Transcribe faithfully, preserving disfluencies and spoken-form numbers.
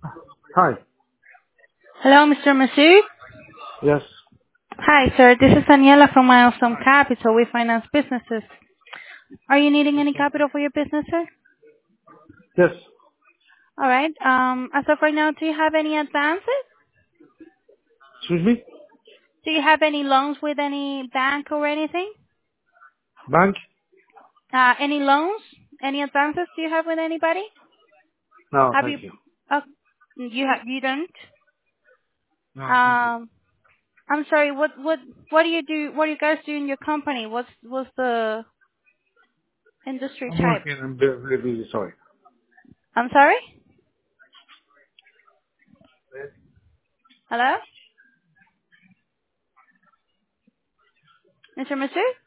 Hi. Hello, Mister Masood. Yes. Hi, sir. This is Daniela from Milestone Capital. We finance businesses. Are you needing any capital for your business, sir? Yes. All right. Um, as of right now, do you have any advances? Excuse me? Do you have any loans with any bank or anything? Bank? Uh, any loans? Any advances do you have with anybody? No, Have you? thank you. Uh, you have? You don't? No, thank you. Um, I'm sorry. What what what do you do? What do you guys do in your company? What's what's the industry I'm type? working. I'm very, very busy. Sorry. I'm sorry. Hello, Mister Masood.